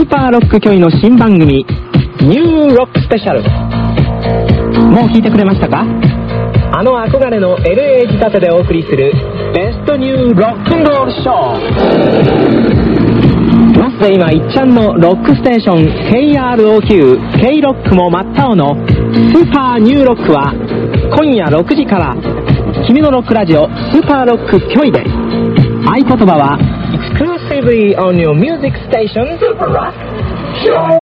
ーパーロック巨医の新番組ニューロックスペシャル。もう聞いてくれましたか？あの憧れの LA 仕立てでお送りするベストニューロックンロールショー。ロスで今一ちゃんのロックステーション KROQ、K-ROCK も真っ青のスーパーニューロックは今夜6時から君のロックラジオスーパーロック巨医で、合言葉は Exclusively on your music station Super Rock Show。